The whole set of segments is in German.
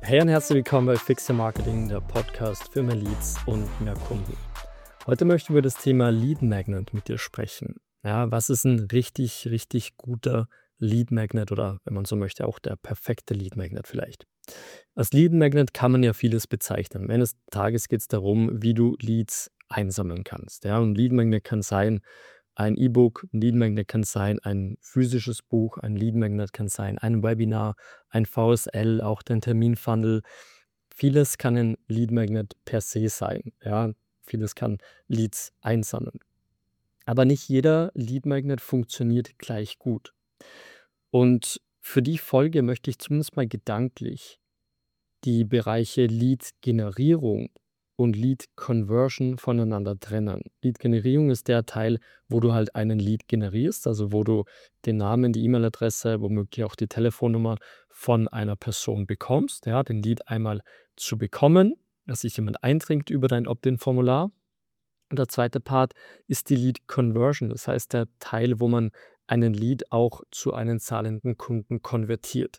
Hey und herzlich willkommen bei Fix Your Marketing, der Podcast für mehr Leads und mehr Kunden. Heute möchte ich über das Thema Lead Magnet mit dir sprechen. Ja, was ist ein richtig, richtig guter Lead Magnet oder, wenn man so möchte, auch der perfekte Lead Magnet vielleicht? Als Lead Magnet kann man ja vieles bezeichnen. Am Ende des Tages geht es darum, wie du Leads einsammeln kannst. Ja, und Lead Magnet kann sein ein E-Book, ein Lead Magnet kann sein ein physisches Buch, ein Lead Magnet kann sein ein Webinar, ein VSL, auch dein Terminfunnel. Vieles kann ein Lead Magnet per se sein. Ja, vieles kann Leads einsammeln. Aber nicht jeder Lead Magnet funktioniert gleich gut. Und für die Folge möchte ich zumindest mal gedanklich die Bereiche Lead-Generierung und Lead-Conversion voneinander trennen. Lead-Generierung ist der Teil, wo du halt einen Lead generierst, also wo du den Namen, die E-Mail-Adresse, womöglich auch die Telefonnummer von einer Person bekommst, ja, den Lead einmal zu bekommen, dass sich jemand eintrinkt über dein Opt-in-Formular. Und der zweite Part ist die Lead-Conversion, das heißt der Teil, wo man einen Lead auch zu einem zahlenden Kunden konvertiert.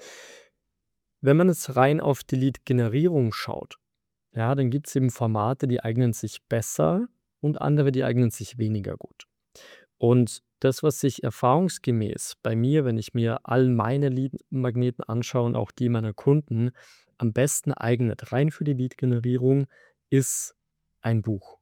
Wenn man jetzt rein auf die Lead-Generierung schaut, ja, dann gibt es eben Formate, die eignen sich besser und andere, die eignen sich weniger gut. Und das, was sich erfahrungsgemäß bei mir, wenn ich mir all meine Lead-Magneten anschaue und auch die meiner Kunden, am besten eignet, rein für die Lead-Generierung, ist ein Buch.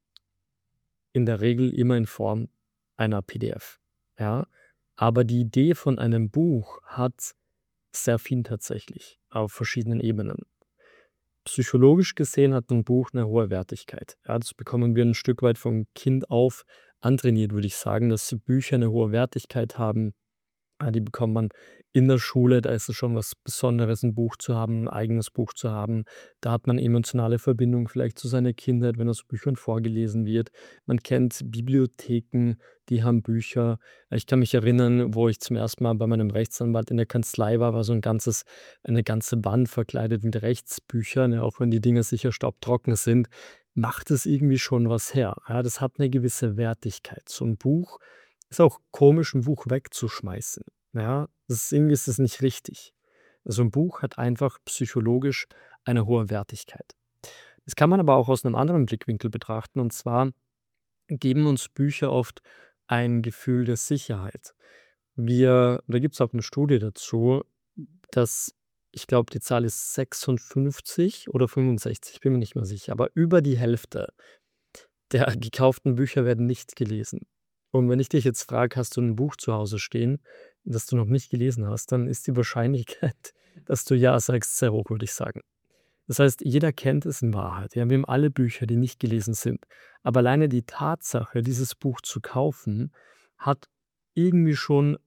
In der Regel immer in Form einer PDF, ja? Aber die Idee von einem Buch hat sehr viel tatsächlich auf verschiedenen Ebenen. Psychologisch gesehen hat ein Buch eine hohe Wertigkeit. Ja, das bekommen wir ein Stück weit vom Kind auf antrainiert, würde ich sagen, dass Bücher eine hohe Wertigkeit haben. Die bekommt man in der Schule, da ist es schon was Besonderes, ein Buch zu haben, ein eigenes Buch zu haben. Da hat man emotionale Verbindung vielleicht zu seiner Kindheit, wenn aus Büchern vorgelesen wird. Man kennt Bibliotheken, die haben Bücher. Ich kann mich erinnern, wo ich zum ersten Mal bei meinem Rechtsanwalt in der Kanzlei war so eine ganze Wand verkleidet mit Rechtsbüchern, ja, auch wenn die Dinger sicher staubtrocken sind, macht es irgendwie schon was her. Ja, das hat eine gewisse Wertigkeit. So ein Buch ist auch komisch, 'n Buch wegzuschmeißen, ja? Ist das nicht richtig. So 'n Buch hat einfach psychologisch eine hohe Wertigkeit. Das kann man aber auch aus 'nem anderen Blickwinkel betrachten, und zwar geben uns Bücher oft ein Gefühl der Sicherheit. Da gibt's auch 'ne Studie dazu, dass ich glaube, die Zahl ist 56 oder 65, bin mir nicht mehr sicher, aber über die Hälfte der gekauften Bücher werden nicht gelesen. Und wenn ich dich jetzt frage: „Hast du 'n Buch zu Hause stehen, das du noch nicht gelesen hast?", dann ist die Wahrscheinlichkeit, dass du ja sagst, sehr hoch, würde ich sagen. Das heißt, jeder kennt es in Wahrheit. Ja, wir haben alle Bücher, die nicht gelesen sind. Aber alleine die Tatsache, dieses Buch zu kaufen, hat irgendwie schon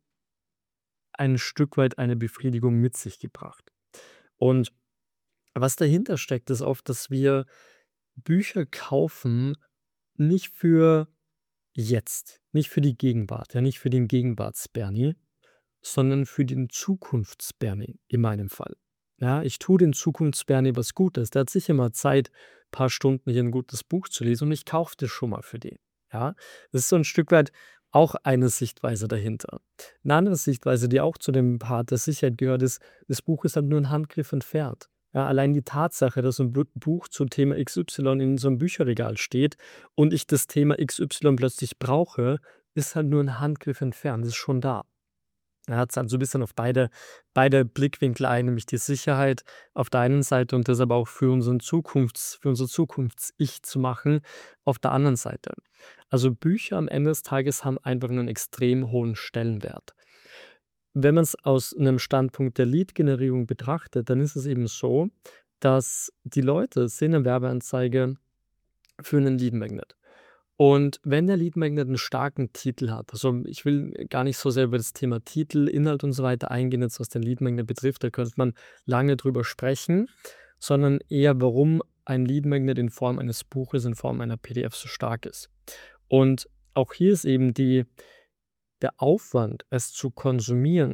ein Stück weit eine Befriedigung mit sich gebracht. Und was dahinter steckt, ist oft, dass wir Bücher kaufen, nicht für jetzt, nicht für die Gegenwart, ja, nicht für den Gegenwarts-Bernie, sondern für den Zukunfts-Bernie in meinem Fall. Ja, ich tue den Zukunfts-Bernie was Gutes. Der hat sicher mal Zeit, paar Stunden hier ein gutes Buch zu lesen, und ich kaufe das schon mal für den, ja? Das ist so ein Stück weit auch eine Sichtweise dahinter. 'Ne andere Sichtweise, die auch zu dem Part der Sicherheit gehört, ist, das Buch ist halt nur ein Handgriff entfernt. Ja, allein die Tatsache, dass so 'n Buch zum Thema XY in so einem Bücherregal steht und ich das Thema XY plötzlich brauche, ist halt nur ein Handgriff entfernt, ist schon da. Er zahlt so ein bisschen auf beide Blickwinkel ein, nämlich die Sicherheit auf der einen Seite und das aber auch für unser Zukunfts-Ich zu machen auf der anderen Seite. Also, Bücher am Ende des Tages haben einfach einen extrem hohen Stellenwert. Wenn man es aus einem Standpunkt der Lead-Generierung betrachtet, dann ist es eben so, dass die Leute sehen 'ne Werbeanzeige für einen Lead Magnet. Und wenn der Lead Magnet 'n starken Titel hat, also, ich will gar nicht so sehr über das Thema Titel, Inhalt und so weiter eingehen, jetzt was den Lead Magnet betrifft, da könnte man lange drüber sprechen, sondern eher, warum ein Lead Magnet in Form eines Buches, in Form einer PDF so stark ist. Und auch hier ist eben der Aufwand, es zu konsumieren,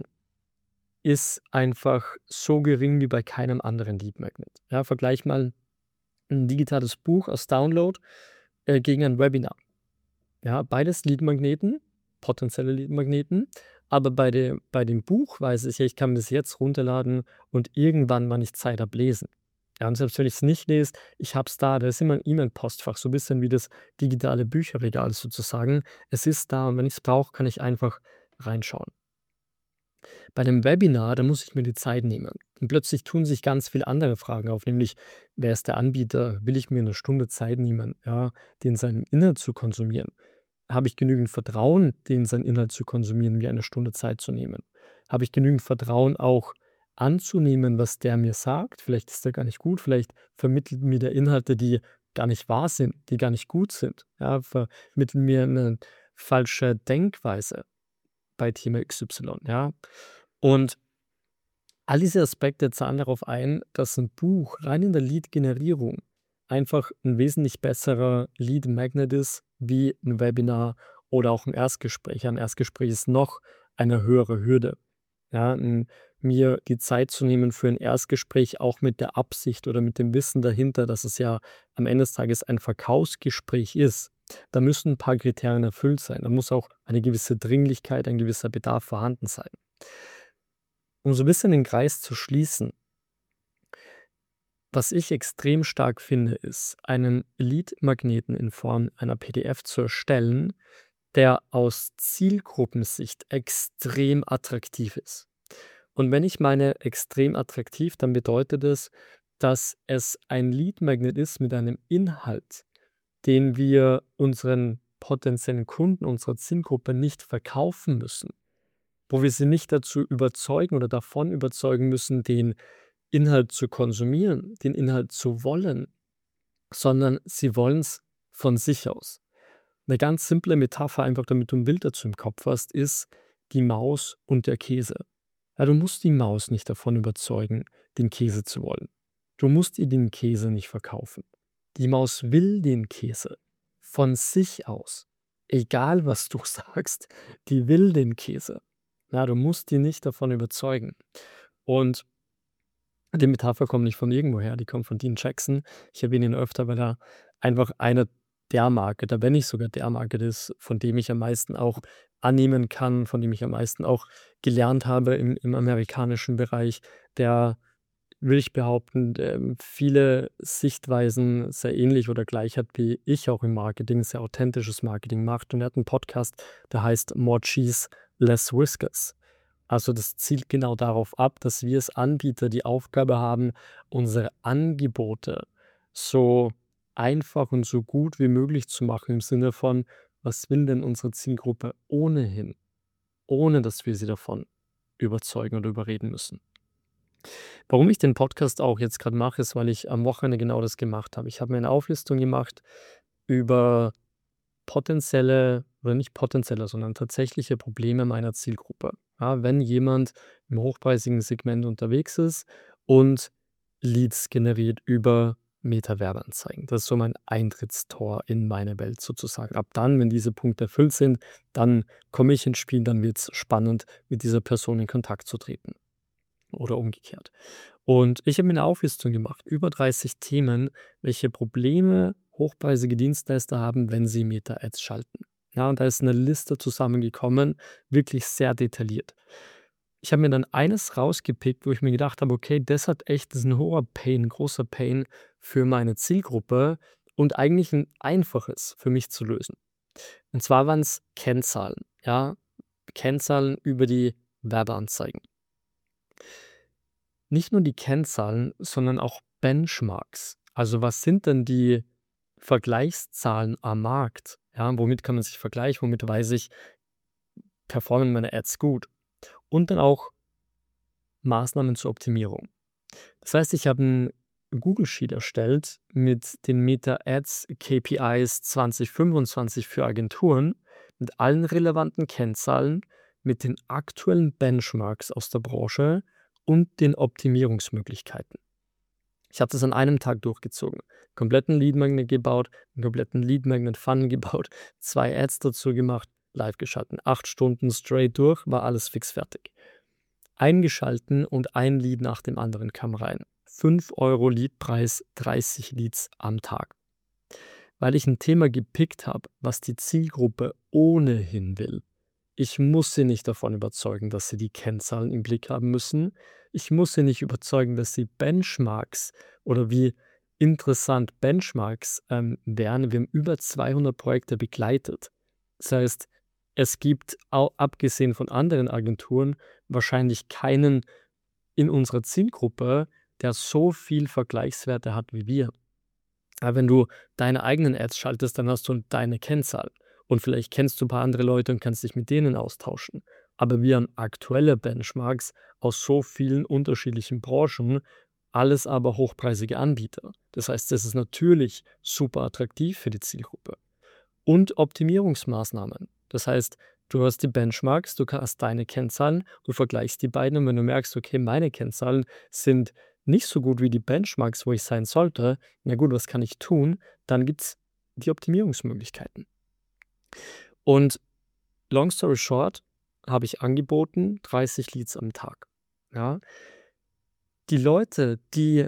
ist einfach so gering wie bei keinem anderen Lead Magnet. Ja, vergleich mal 'n digitales Buch als Download, gegen ein Webinar. Ja, beides Leadmagneten, potenzielle Leadmagneten, Aber bei dem Buch weiß ich ja, ich kann mir das jetzt runterladen und irgendwann, wann ich Zeit habe, lesen. Ja, und selbst wenn ich es nicht lese, ich habe es da ist immer ein E-Mail-Postfach, so ein bisschen wie das digitale Bücherregal sozusagen. Es ist da und wenn ich es brauche, kann ich einfach reinschauen. Bei dem Webinar, da muss ich mir die Zeit nehmen. Und plötzlich tun sich ganz viele andere Fragen auf, nämlich: Wer ist der Anbieter? Will ich mir eine Stunde Zeit nehmen, ja, den seinen Inhalt zu konsumieren? Habe ich genügend Vertrauen, den seinen Inhalt zu konsumieren, mir eine Stunde Zeit zu nehmen? Habe ich genügend Vertrauen auch anzunehmen, was der mir sagt? Vielleicht ist der gar nicht gut, vielleicht vermittelt mir der Inhalte, die gar nicht wahr sind, die gar nicht gut sind, ja, vermittelt mir eine falsche Denkweise bei Thema XY, ja? Und all diese Aspekte zahlen darauf ein, dass ein Buch rein in der Lead-Generierung einfach ein wesentlich besserer Lead-Magnet ist wie ein Webinar oder auch ein Erstgespräch. Ein Erstgespräch ist noch eine höhere Hürde. Ja, mir die Zeit zu nehmen für ein Erstgespräch, auch mit der Absicht oder mit dem Wissen dahinter, dass es ja am Ende des Tages ein Verkaufsgespräch ist. Da müssen ein paar Kriterien erfüllt sein. Da muss auch eine gewisse Dringlichkeit, ein gewisser Bedarf vorhanden sein. Um so ein bisschen den Kreis zu schließen, was ich extrem stark finde, ist, einen Lead-Magneten in Form einer PDF zu erstellen, der aus Zielgruppensicht extrem attraktiv ist. Und wenn ich meine extrem attraktiv, dann bedeutet es, dass es ein Lead-Magnet ist mit einem Inhalt, den wir unseren potenziellen Kunden, unserer Zielgruppe nicht verkaufen müssen, wo wir sie nicht dazu überzeugen oder davon überzeugen müssen, den Inhalt zu konsumieren, den Inhalt zu wollen, sondern sie wollen es von sich aus. Eine ganz simple Metapher, einfach damit du ein Bild dazu im Kopf hast, ist die Maus und der Käse. Ja, du musst die Maus nicht davon überzeugen, den Käse zu wollen. Du musst ihr den Käse nicht verkaufen. Die Maus will den Käse von sich aus. Egal, was du sagst, die will den Käse. Ja, du musst die nicht davon überzeugen. Und die Metapher kommt nicht von irgendwoher, die kommt von Dean Jackson. Ich erwähne ihn öfter, weil er einfach einer der Marketer, wenn nicht sogar der Marketer ist, von dem ich am meisten auch annehmen kann, von dem ich am meisten auch gelernt habe im amerikanischen Bereich, der, will ich behaupten, viele Sichtweisen sehr ähnlich oder gleich hat wie ich auch im Marketing, sehr authentisches Marketing macht. Und er hat einen Podcast, der heißt „More Cheese, Less Whiskers". Also, das zielt genau darauf ab, dass wir als Anbieter die Aufgabe haben, unsere Angebote so einfach und so gut wie möglich zu machen im Sinne von: Was will denn unsere Zielgruppe ohnehin, ohne dass wir sie davon überzeugen oder überreden müssen? Warum ich den Podcast auch jetzt gerade mache, ist, weil ich am Wochenende genau das gemacht habe. Ich habe mir eine Auflistung gemacht über potenzielle oder nicht potenzielle, sondern tatsächliche Probleme meiner Zielgruppe. Ja, wenn jemand im hochpreisigen Segment unterwegs ist und Leads generiert über Meta-Werbeanzeigen. Das ist so mein Eintrittstor in meine Welt sozusagen. Ab dann, wenn diese Punkte erfüllt sind, dann komme ich ins Spiel, dann wird es spannend, mit dieser Person in Kontakt zu treten oder umgekehrt. Und ich habe mir eine Auflistung gemacht, über 30 Themen, welche Probleme hochpreisige Dienstleister haben, wenn sie Meta-Ads schalten. Ja, und da ist eine Liste zusammengekommen, wirklich sehr detailliert. Ich habe mir dann eines rausgepickt, wo ich mir gedacht habe: „Okay, das ist ein hoher Pain, 'n großer Pain für meine Zielgruppe und eigentlich ein einfaches für mich zu lösen." Und zwar waren es Kennzahlen, ja? Kennzahlen über die Werbeanzeigen. Nicht nur die Kennzahlen, sondern auch Benchmarks. Also, was sind denn die Vergleichszahlen am Markt? Ja, womit kann man sich vergleichen? Womit weiß ich, performen meine Ads gut? Und dann auch Maßnahmen zur Optimierung. Das heißt, ich habe 'n Google Sheet erstellt mit den Meta Ads KPIs 2025 für Agenturen, mit allen relevanten Kennzahlen, mit den aktuellen Benchmarks aus der Branche und den Optimierungsmöglichkeiten. Ich habe das an einem Tag durchgezogen. Kompletten Lead Magnet gebaut, 'n kompletten Lead Magnet Funnel gebaut, 2 Ads dazu gemacht, live geschalten. 8 Stunden straight durch, war alles fix fertig. Eingeschalten und ein Lead nach dem anderen kam rein. 5 € Leadpreis, 30 Leads am Tag. Weil ich ein Thema gepickt habe, was die Zielgruppe ohnehin will. Ich muss sie nicht davon überzeugen, dass sie die Kennzahlen im Blick haben müssen. Ich muss sie nicht überzeugen, dass sie Benchmarks oder wie interessant Benchmarks wären. Wir haben über 200 Projekte begleitet. Das heißt, es gibt abgesehen von anderen Agenturen wahrscheinlich keinen in unserer Zielgruppe, der so viel Vergleichswerte hat wie wir. Aber wenn du deine eigenen Ads schaltest, dann hast du deine Kennzahl. Und vielleicht kennst du ein paar andere Leute und kannst dich mit denen austauschen. Aber wir haben aktuelle Benchmarks aus so vielen unterschiedlichen Branchen, alles aber hochpreisige Anbieter. Das heißt, das ist natürlich super attraktiv für die Zielgruppe. Und Optimierungsmaßnahmen. Das heißt, du hast die Benchmarks, du hast deine Kennzahlen, du vergleichst die beiden und wenn du merkst, okay, meine Kennzahlen sind nicht so gut wie die Benchmarks, wo ich sein sollte, na gut, was kann ich tun? Dann gibt es die Optimierungsmöglichkeiten. Und long story short habe ich angeboten 30 Leads am Tag. Ja? Die Leute, die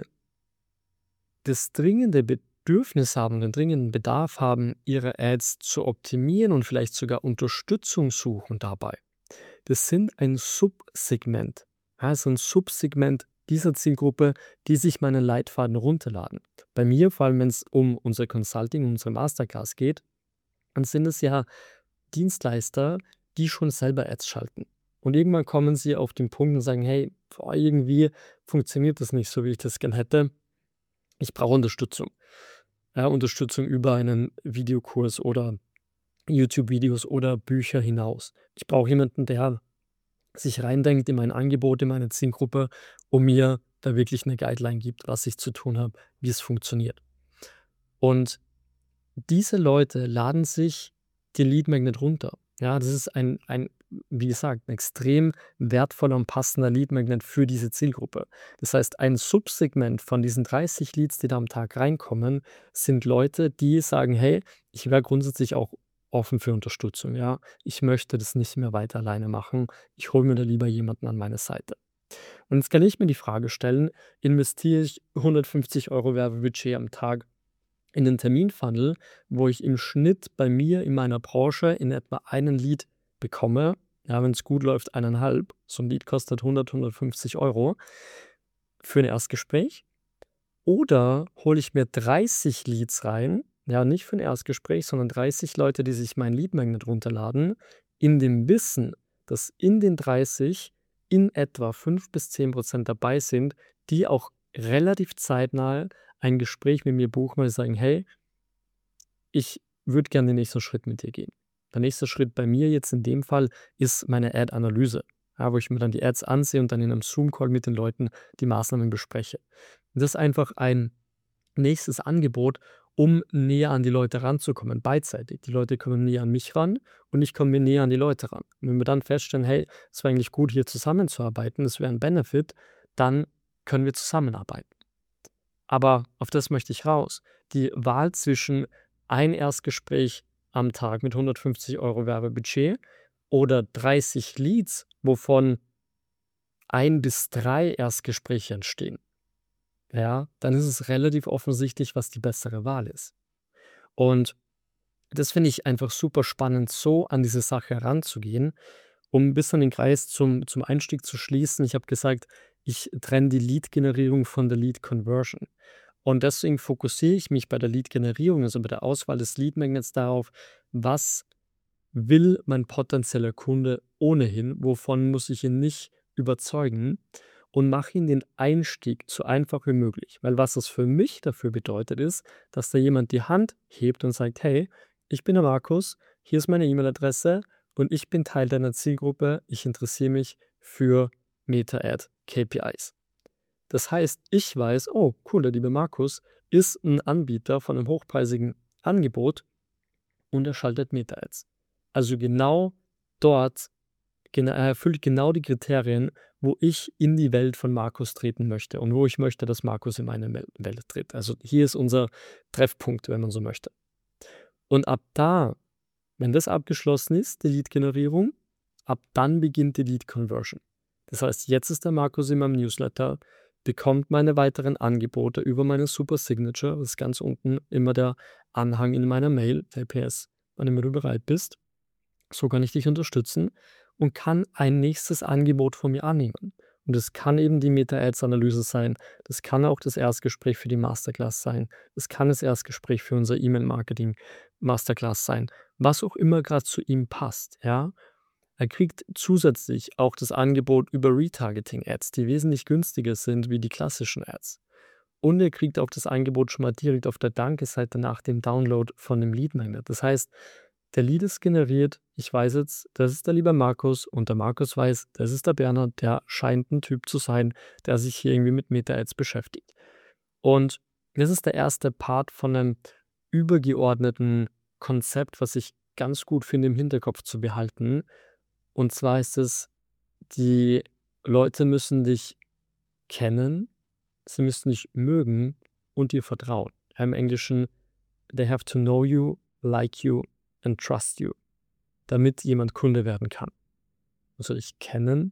das dringende Bedürfnis haben, den dringenden Bedarf haben, ihre Ads zu optimieren und vielleicht sogar Unterstützung suchen dabei. Das sind ein Subsegment. Ja, so ein Subsegment dieser Zielgruppe, die sich meinen Leitfaden runterladen. Bei mir, vor allem wenn es um unser Consulting, unsere Masterclass geht, dann sind es ja Dienstleister, die schon selber Ads schalten. Und irgendwann kommen sie auf den Punkt und sagen, hey, boah, irgendwie funktioniert das nicht so, wie ich das gern hätte. Ich brauche Unterstützung. Ja, Unterstützung über einen Videokurs oder YouTube-Videos oder Bücher hinaus. Ich brauche jemanden, der sich reindenkt in mein Angebot, in meine Zielgruppe und mir da wirklich eine Guideline gibt, was ich zu tun habe, wie es funktioniert. Und diese Leute laden sich den Lead Magnet runter. Ja, das ist wie gesagt, ein extrem wertvoller und passender Lead Magnet für diese Zielgruppe. Das heißt, ein Subsegment von diesen 30 Leads, die da am Tag reinkommen, sind Leute, die sagen: „Hey, ich wäre grundsätzlich auch offen für Unterstützung, ja. Ich möchte das nicht mehr weiter alleine machen. Ich hole mir da lieber jemanden an meine Seite.“ Und jetzt kann ich mir die Frage stellen: Investiere ich 150 € Werbebudget am Tag in den Terminfunnel, wo ich im Schnitt bei mir in meiner Branche in etwa einen Lead bekomme, ja, wenn es gut läuft, 1,5. So ein Lead kostet 150 € für ein Erstgespräch. Oder hole ich mir 30 Leads rein, ja, nicht für ein Erstgespräch, sondern 30 Leute, die sich mein Lead Magnet runterladen, in dem Wissen, dass in den 30 in etwa 5 bis 10% dabei sind, die auch relativ zeitnah ein Gespräch mit mir buchen, weil sie sagen: „Hey, ich würde gerne den nächsten Schritt mit dir gehen.“ Der nächste Schritt bei mir jetzt in dem Fall ist meine Ad-Analyse, ja, wo ich mir dann die Ads ansehe und dann in einem Zoom-Call mit den Leuten die Maßnahmen bespreche. Und das ist einfach ein nächstes Angebot, um näher an die Leute ranzukommen, beidseitig. Die Leute kommen näher an mich ran und ich komme näher an die Leute ran. Und wenn wir dann feststellen, hey, es wäre eigentlich gut, hier zusammenzuarbeiten, das wäre ein Benefit, dann können wir zusammenarbeiten. Aber auf das möchte ich raus. Die Wahl zwischen ein Erstgespräch am Tag mit 150 € Werbebudget oder 30 Leads, wovon 1 bis 3 Erstgespräche entstehen, ja, dann ist es relativ offensichtlich, was die bessere Wahl ist. Und das finde ich einfach super spannend, so an diese Sache heranzugehen, um ein bisschen den Kreis zum Einstieg zu schließen. Ich habe gesagt, ich trenne die Lead-Generierung von der Lead-Conversion. Und deswegen fokussiere ich mich bei der Lead-Generierung, also bei der Auswahl des Lead-Magnets darauf, was will mein potenzieller Kunde ohnehin, wovon muss ich ihn nicht überzeugen und mache ihn den Einstieg so einfach wie möglich. Weil was das für mich dafür bedeutet ist, dass da jemand die Hand hebt und sagt, hey, ich bin der Markus, hier ist meine E-Mail-Adresse und ich bin Teil deiner Zielgruppe, ich interessiere mich für Meta-Ad KPIs. Das heißt, ich weiß, oh cool, der liebe Markus ist ein Anbieter von einem hochpreisigen Angebot und er schaltet Meta-Ads. Also genau dort, er erfüllt genau die Kriterien, wo ich in die Welt von Markus treten möchte und wo ich möchte, dass Markus in meine Welt tritt. Also hier ist unser Treffpunkt, wenn man so möchte. Und ab da, wenn das abgeschlossen ist, die Lead-Generierung, ab dann beginnt die Lead-Conversion. Das heißt, jetzt ist der Markus in meinem Newsletter, bekommt meine weiteren Angebote über meine Super Signature, das ist ganz unten immer der Anhang in meiner Mail, der PS, wann immer du bereit bist. so kann ich dich unterstützen und kann ein nächstes Angebot von mir annehmen. Und das kann eben die Meta-Ads-Analyse sein, das kann auch das Erstgespräch für die Masterclass sein, das kann das Erstgespräch für unser E-Mail-Marketing-Masterclass sein, was auch immer gerade zu ihm passt, ja? Er kriegt zusätzlich auch das Angebot über Retargeting-Ads, die wesentlich günstiger sind wie die klassischen Ads. Und er kriegt auch das Angebot schon mal direkt auf der Danke-Seite nach dem Download von dem Lead Magnet. Das heißt, der Lead ist generiert. Ich weiß jetzt, das ist der liebe Markus und der Markus weiß, das ist der Bernhard, der scheint ein Typ zu sein, der sich hier irgendwie mit Meta-Ads beschäftigt. Und das ist der erste Part von einem übergeordneten Konzept, was ich ganz gut finde, im Hinterkopf zu behalten. Und zwar ist es, die Leute müssen dich kennen, sie müssen dich mögen und dir vertrauen. Im Englischen, they have to know you, like you and trust you, damit jemand Kunde werden kann. Also dich kennen,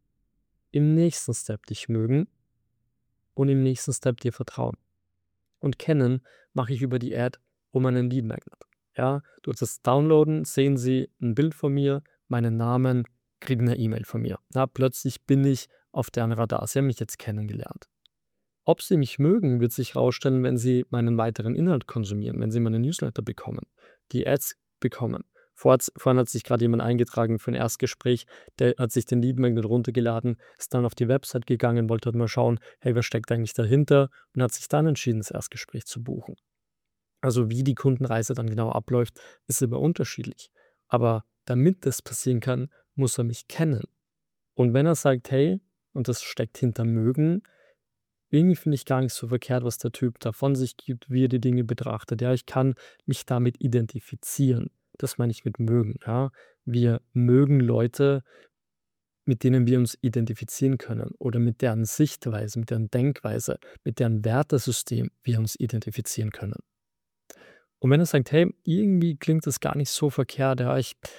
im nächsten Step dich mögen und im nächsten Step dir vertrauen. Und kennen mache ich über die Ad um einen Lead Magnet. Ja, durch das Downloaden sehen sie ein Bild von mir, meinen Namen, kriegen eine E-Mail von mir. Ja, plötzlich bin ich auf deren Radar. Sie haben mich jetzt kennengelernt. Ob sie mich mögen, wird sich herausstellen, wenn sie meinen weiteren Inhalt konsumieren, wenn sie meine Newsletter bekommen, die Ads bekommen. Vorhin hat sich gerade jemand eingetragen für ein Erstgespräch, der hat sich den Lead Magnet runtergeladen, ist dann auf die Website gegangen, wollte halt mal schauen, hey, wer steckt eigentlich dahinter und hat sich dann entschieden, das Erstgespräch zu buchen. Also wie die Kundenreise dann genau abläuft, ist immer unterschiedlich. Aber damit das passieren kann, muss er mich kennen. Und wenn er sagt, hey, und das steckt hinter mögen, irgendwie finde ich gar nicht so verkehrt, was der Typ da von sich gibt, wie er die Dinge betrachtet. Ja, ich kann mich damit identifizieren. Das meine ich mit mögen, ja. Wir mögen Leute, mit denen wir uns identifizieren können oder mit deren Sichtweise, mit deren Denkweise, mit deren Wertesystem wir uns identifizieren können. Und wenn er sagt: „Hey, irgendwie klingt das gar nicht so verkehrt, ja,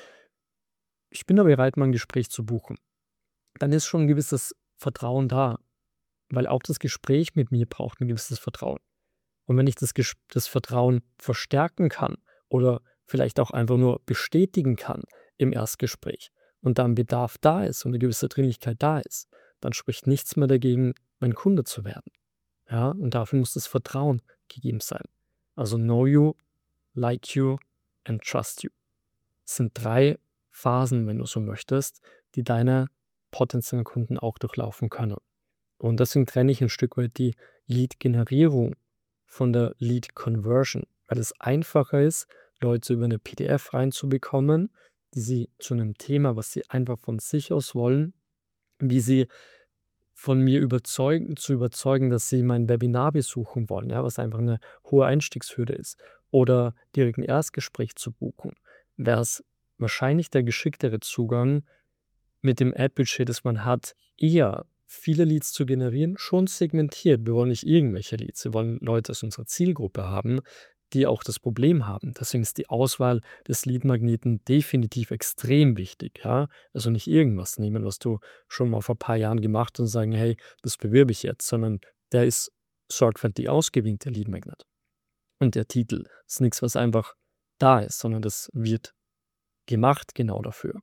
ich bin da bereit, mal 'n Gespräch zu buchen“, dann ist schon 'n gewisses Vertrauen da, weil auch das Gespräch mit mir braucht 'n gewisses Vertrauen. Und wenn ich das Vertrauen verstärken kann oder vielleicht auch einfach nur bestätigen kann im Erstgespräch und dann Bedarf da ist und eine gewisse Dringlichkeit da ist, dann spricht nichts mehr dagegen, mein Kunde zu werden. Ja, und dafür muss das Vertrauen gegeben sein. Also know you, like you and trust you. Das sind 3 Phasen, wenn du so möchtest, die deine potenziellen Kunden auch durchlaufen können. Und deswegen trenne ich ein Stück weit die Lead-Generierung von der Lead-Conversion, weil es einfacher ist, Leute über eine PDF reinzubekommen, die sie zu einem Thema, was sie einfach von sich aus wollen, wie sie von mir überzeugen, dass sie mein Webinar besuchen wollen, ja, was einfach eine hohe Einstiegshürde ist, oder direkt ein Erstgespräch zu buchen, wäre es wahrscheinlich der geschicktere Zugang, mit dem Ad-Budget, das man hat, eher viele Leads zu generieren, schon segmentiert. Wir wollen nicht irgendwelche Leads. Wir wollen Leute aus unserer Zielgruppe haben, die auch das Problem haben. Deswegen ist die Auswahl des Lead-Magneten definitiv extrem wichtig. Ja? Also nicht irgendwas nehmen, was du schon mal vor ein paar Jahren gemacht hast und sagen, hey, das bewirbe ich jetzt, sondern der ist sorgfältig ausgewählt, der Lead-Magnet. Und der Titel ist nichts, was einfach da ist, sondern das wird gemacht genau dafür.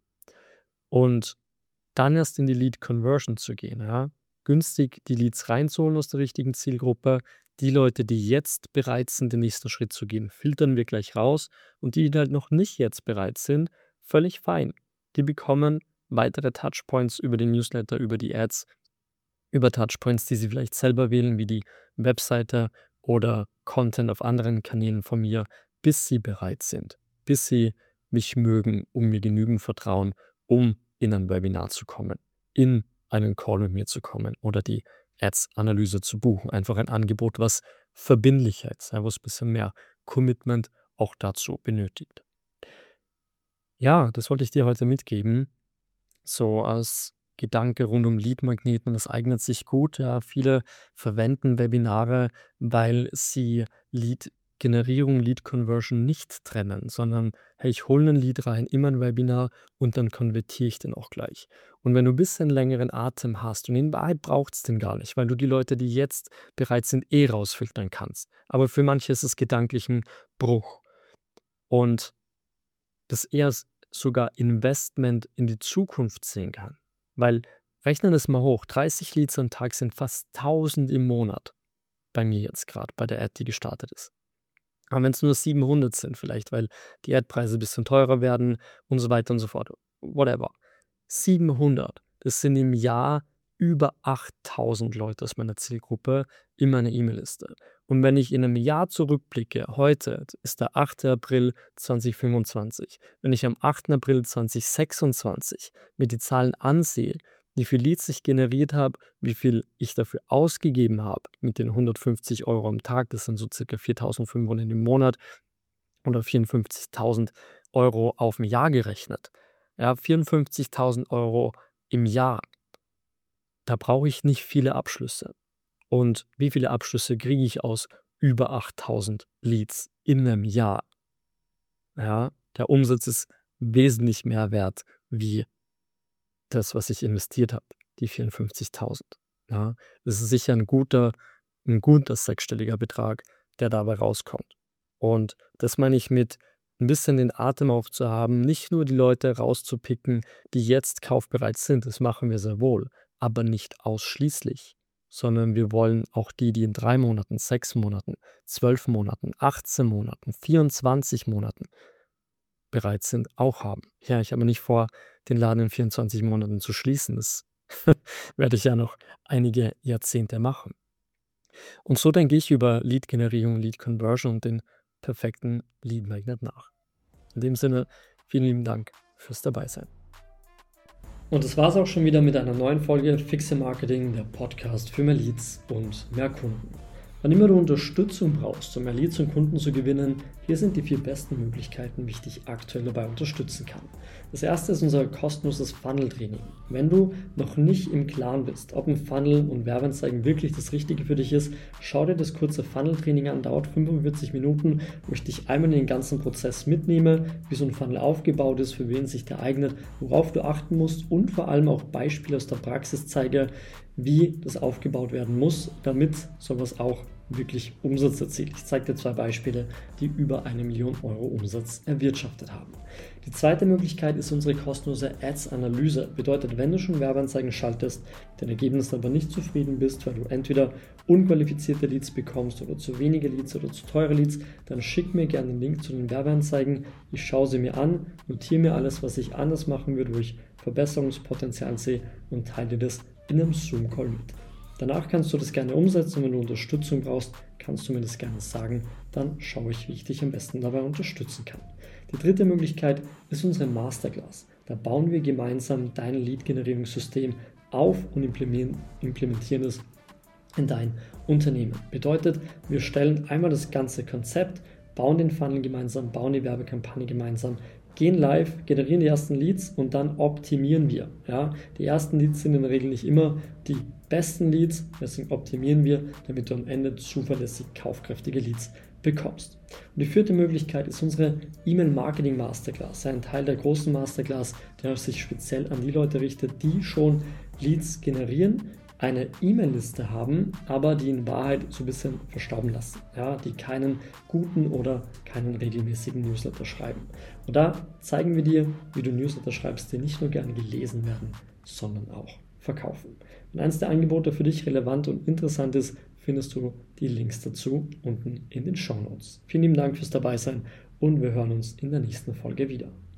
Und dann erst in die Lead Conversion zu gehen, ja. Günstig die Leads reinzuholen aus der richtigen Zielgruppe. Die Leute, die jetzt bereit sind, den nächsten Schritt zu gehen, filtern wir gleich raus. Und die halt noch nicht jetzt bereit sind, völlig fein. Die bekommen weitere Touchpoints über den Newsletter, über die Ads, über Touchpoints, die sie vielleicht selber wählen, wie die Webseite oder Content auf anderen Kanälen von mir, bis sie bereit sind, bis sie mich mögen, mir genügend vertrauen, um in ein Webinar zu kommen, in einen Call mit mir zu kommen oder die Ads-Analyse zu buchen. Einfach ein Angebot, was verbindlicher ist, ja, wo es ein bisschen mehr Commitment auch dazu benötigt. Ja, das wollte ich dir heute mitgeben. So als Gedanke rund um Leadmagneten, das eignet sich gut. Ja, viele verwenden Webinare, weil sie Lead-Generierung, Lead-Conversion nicht trennen, sondern hey, ich hole ein Lead rein in mein Webinar und dann konvertiere ich den auch gleich. Und wenn du ein bisschen längeren Atem hast und in Wahrheit braucht es den gar nicht, weil du die Leute, die jetzt bereit sind, rausfiltern kannst. Aber für manche ist es gedanklich ein Bruch. Und das eher sogar Investment in die Zukunft sehen kann. Weil, rechnen es mal hoch, 30 Leads am Tag sind fast 1000 im Monat. Bei mir jetzt gerade, bei der Ad, die gestartet ist. Aber wenn es nur 700 sind vielleicht, weil die Ad-Preise ein bisschen teurer werden und so weiter und so fort, whatever. 700, das sind im Jahr über 8000 Leute aus meiner Zielgruppe in meiner E-Mail-Liste. Und wenn ich in einem Jahr zurückblicke, heute ist der 8. April 2025, wenn ich am 8. April 2026 mir die Zahlen ansehe, wie viel Leads ich generiert habe, wie viel ich dafür ausgegeben habe mit den 150 Euro am Tag, das sind so circa 4.500 im Monat oder 54.000 Euro auf ein Jahr gerechnet. Ja, 54.000 Euro im Jahr. Da brauche ich nicht viele Abschlüsse. Und wie viele Abschlüsse kriege ich aus über 8.000 Leads in einem Jahr? Ja, der Umsatz ist wesentlich mehr wert wie das, was ich investiert habe, die 54.000. Ja, das ist sicher ein guter sechsstelliger Betrag, der dabei rauskommt. Und das meine ich mit ein bisschen den Atem aufzuhaben, nicht nur die Leute rauszupicken, die jetzt kaufbereit sind, das machen wir sehr wohl, aber nicht ausschließlich, sondern wir wollen auch die in 3 Monaten, 6 Monaten, 12 Monaten, 18 Monaten, 24 Monaten bereit sind, auch haben. Ja, ich habe nicht vor, den Laden in 24 Monaten zu schließen. Das werde ich ja noch einige Jahrzehnte machen. Und so denke ich über Lead-Generierung, Lead-Conversion und den perfekten Lead-Magnet nach. In dem Sinne, vielen lieben Dank fürs Dabeisein. Und das war es auch schon wieder mit einer neuen Folge Fixe Marketing, der Podcast für mehr Leads und mehr Kunden. Wann immer du Unterstützung brauchst, um mehr Leads und Kunden zu gewinnen, hier sind die 4 besten Möglichkeiten, wie ich dich aktuell dabei unterstützen kann. Das erste ist unser kostenloses Funnel-Training. Wenn du noch nicht im Klaren bist, ob ein Funnel und Werbeanzeigen wirklich das Richtige für dich ist, schau dir das kurze Funnel-Training an, dauert 45 Minuten, wo ich dich einmal in den ganzen Prozess mitnehme, wie so ein Funnel aufgebaut ist, für wen sich der eignet, worauf du achten musst und vor allem auch Beispiele aus der Praxis zeige, wie das aufgebaut werden muss, damit sowas auch wirklich Umsatz erzielt. Ich zeige dir 2 Beispiele, die über 1 Million Euro Umsatz erwirtschaftet haben. Die zweite Möglichkeit ist unsere kostenlose Ads-Analyse. Bedeutet, wenn du schon Werbeanzeigen schaltest, mit den Ergebnissen aber nicht zufrieden bist, weil du entweder unqualifizierte Leads bekommst oder zu wenige Leads oder zu teure Leads, dann schick mir gerne den Link zu den Werbeanzeigen. Ich schaue sie mir an, notiere mir alles, was ich anders machen würde, wo ich Verbesserungspotenzial sehe und teile dir das in einem Zoom-Call mit. Danach kannst du das gerne umsetzen. Wenn du Unterstützung brauchst, kannst du mir das gerne sagen. Dann schaue ich, wie ich dich am besten dabei unterstützen kann. Die dritte Möglichkeit ist unsere Masterclass. Da bauen wir gemeinsam dein Lead-Generierungssystem auf und implementieren es in dein Unternehmen. Bedeutet, wir stellen einmal das ganze Konzept, bauen den Funnel gemeinsam, bauen die Werbekampagne gemeinsam, gehen live, generieren die ersten Leads und dann optimieren wir. Ja, die ersten Leads sind in der Regel nicht immer die besten Leads, deswegen optimieren wir, damit du am Ende zuverlässig kaufkräftige Leads bekommst. Und die 4. Möglichkeit ist unsere E-Mail-Marketing Masterclass, ein Teil der großen Masterclass, der sich speziell an die Leute richtet, die schon Leads generieren, eine E-Mail-Liste haben, aber die in Wahrheit so ein bisschen verstauben lassen, ja, die keinen guten oder keinen regelmäßigen Newsletter schreiben. Und da zeigen wir dir, wie du Newsletter schreibst, die nicht nur gerne gelesen werden, sondern auch verkaufen. Wenn eines der Angebote für dich relevant und interessant ist, findest du die Links dazu unten in den Shownotes. Vielen lieben Dank fürs Dabeisein und wir hören uns in der nächsten Folge wieder.